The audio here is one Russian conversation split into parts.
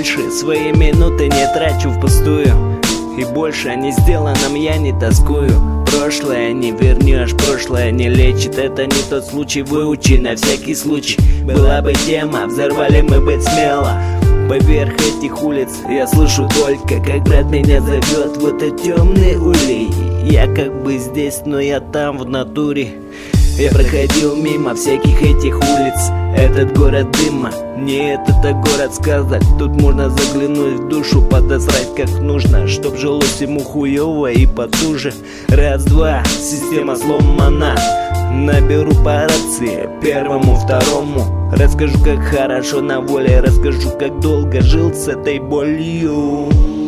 больше свои минуты не трачу впустую, и больше о несделанном я не тоскую. Прошлое не вернешь, прошлое не лечит. Это не тот случай, выучи на всякий случай. Была бы тема, взорвали мы быть смело. Поверх этих улиц я слышу только, как брат меня зовет в этот темный улей. Я как бы здесь, но я там в натуре. Я проходил мимо всяких этих улиц. Этот город дыма, не этот, а город сказок. Тут можно заглянуть в душу, подосрать как нужно, чтоб жилось ему хуёво и потуже. Раз-два, система сломана. Наберу по рации первому, второму. Расскажу, как хорошо на воле, расскажу, как долго жил с этой болью.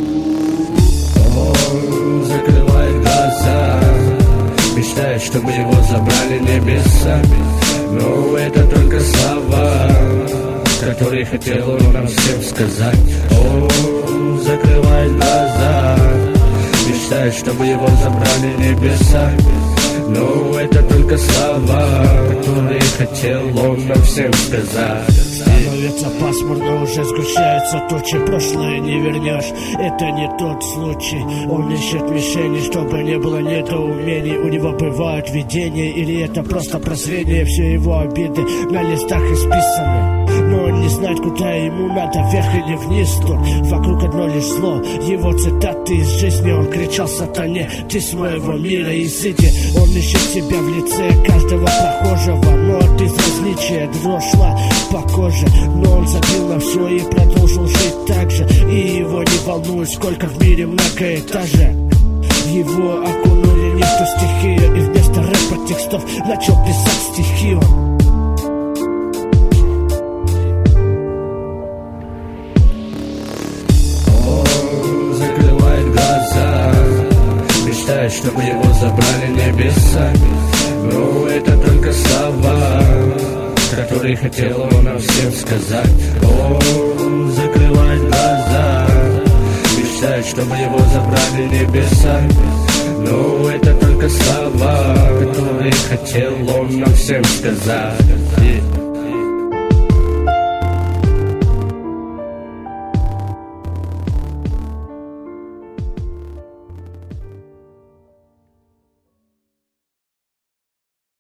Он закрывает глаза, мечтает, чтобы его забрали небеса. Но это только слова, которые хотел он нам всем сказать. Он закрывает глаза, мечтает, чтобы его забрали небеса. Но это только слова, которые хотел он нам всем сказать. Становится пасмурно, уже сгущаются тучи. Прошлое не вернешь, это не тот случай. Он ищет мишени, чтобы не было недоумений. У него бывают видения, или это просто прозрение. Все его обиды на листах исписаны, но он не знает, куда ему надо, вверх или вниз. Тут вокруг одно лишь зло, его цитаты из жизни. Он кричал сатане: ты с моего мира изыди. Он ищет себя в лице каждого прохожего, но от безразличия дрожь шла по коже. Но он забил на все и продолжил жить так же. И его не волнует, сколько в мире многоэтажек. Его окунули не в ту стихию, и вместо рэпа текстов начал писать стихи. Он закрывает глаза, мечтает, чтобы его забрали небеса. Но это только слова, которые хотел он нам всем сказать. Он закрывает глаза, мечтает, чтобы его забрали небеса. Но это только слова, которые хотел он нам всем сказать.